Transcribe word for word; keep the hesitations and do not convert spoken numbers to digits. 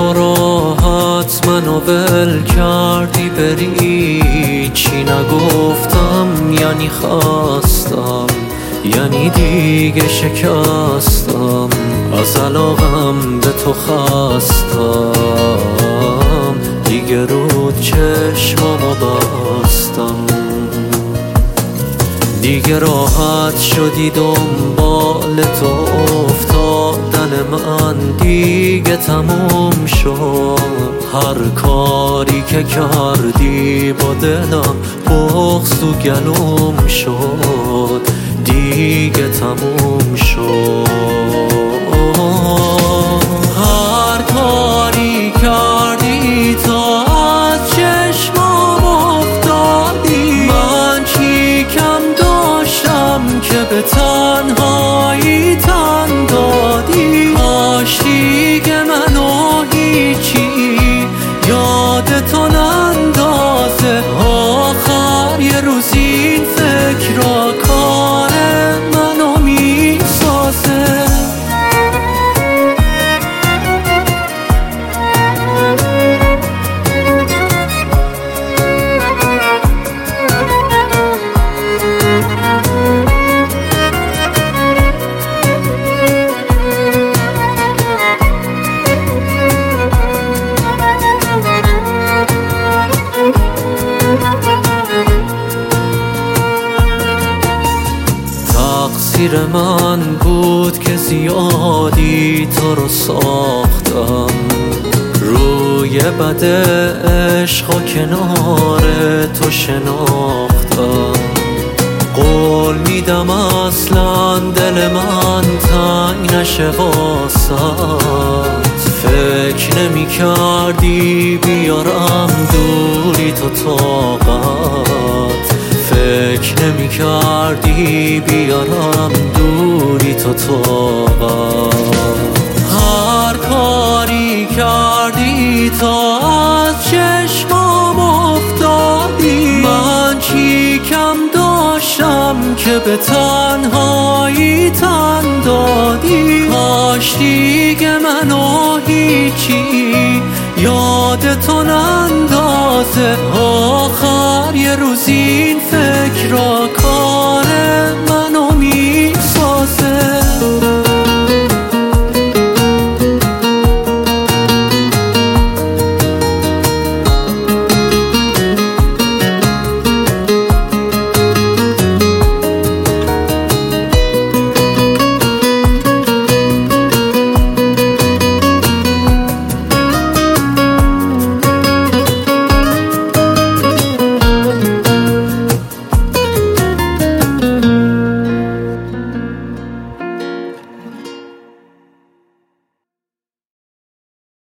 تو راحت منو ول کردی بری، چی نگفتم یعنی خواستم، یعنی دیگه شکستم، از علاقم به تو خستم، دیگه رود چشمامو بستم. دیگه راحت شدی دنبال تو افتادن من دیگه تموم شد، هر کاری که کردی با دلم بغض تو گلوم شد، دیگه تموم شد. هر کاری کردی تا از چشمام افتادی، من چی کم داشتم که به تنهایی تن دادی، کاش دیگه منو هیچی یادتو نندازه، آخر یه روز این فکر را کار منو میسازه. تقصیر من بود که زیادی تو رو ساختم، روی بد عشق و کنار تو شناختم، قول میدم اصلا دل من تنگ نشه واسط، فکر نمی کردی بیارم دوری تو طاقت، فکر نمی کردی بیارم دوری تو طاقت. هر کاری کردی تا از چشمام افتادی، من چی کم داشتم که به تنهایی تن دادی، کاش دیگه منو هیچی یادتو نندازه، آخر یه روز این فکر را